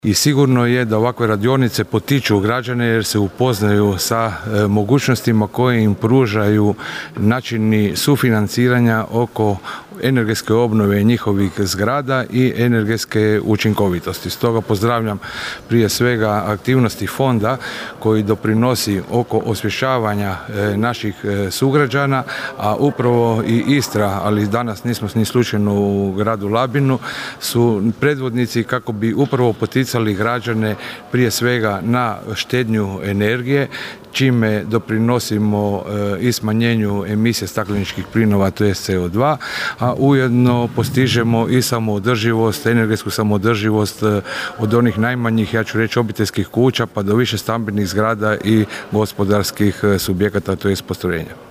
I sigurno je da ovakve radionice potiču građane jer se upoznaju sa mogućnostima koje im pružaju načini sufinanciranja oko energetske obnove njihovih zgrada i energetske učinkovitosti. Stoga pozdravljam prije svega aktivnosti fonda koji doprinosi oko osvještavanja naših sugrađana, a upravo i Istra, ali danas nismo ni slučajno u gradu Labinu, su predvodnici kako bi upravo poticali građane prije svega na štednju energije, čime doprinosimo i smanjenju emisije stakleničkih plinova, to je CO2, a ujedno postižemo i samoodrživost, energetsku samoodrživost od onih najmanjih, ja ću reći, obiteljskih kuća pa do više stambenih zgrada i gospodarskih subjekata, to je postrojenja.